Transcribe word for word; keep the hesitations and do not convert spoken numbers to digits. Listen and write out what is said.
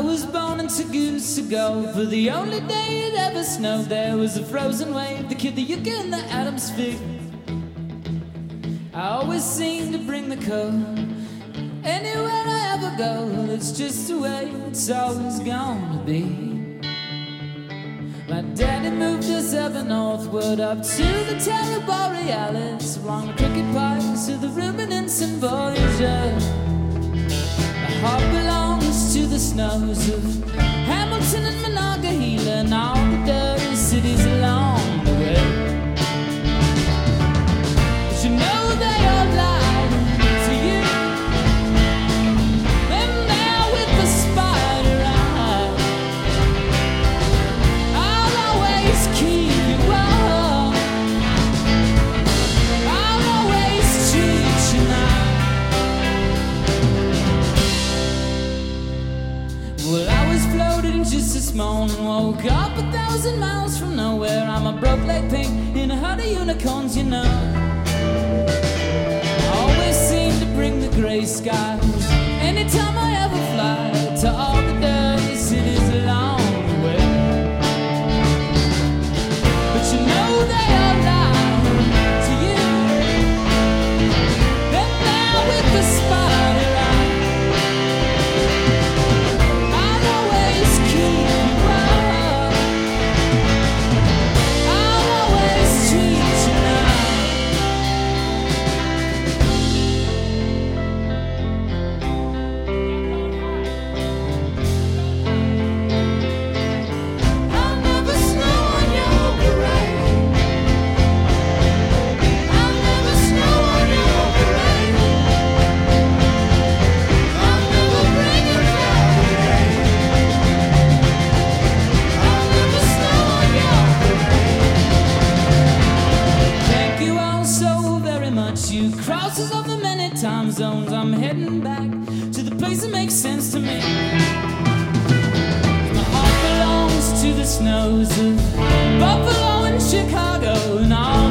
was born into goose ago. For the only day it ever snowed, there was a frozen wave, the kid, the yucca, and the Adams fig. I always seem to bring the cold. Anywhere I ever go, it's just the way it's always gonna be. My daddy moved us ever northward, up to the Terra Borealis, along the cricket pipes to the ruminants and Voyager. My heart belongs to the snows of Hamilton and Monongahela and all the dirty cities along the way. But you know they all lie to you. Them there with the spider eye, I'll always keep you warm. I'll always treat you nice. Well, I was floating just this morning, woke up a thousand miles from nowhere. I'm a broke leg pink in a herd of unicorns, you know. I always seem to bring the gray skies anytime I ever fly to all the dirty cities along the way. But you know they all lie to you. Them there with the spider eye, I'll always keep you warm. I'll always treat you nice. I'll never snow on your parade. I'll never snow on your parade. I'll never bring a cloud. I'll never snow on your parade. Thank you all so very much, you crosses of the many time zones. I'm heading back to the place that makes sense to me. My heart belongs to the snows of Buffalo and Chicago and all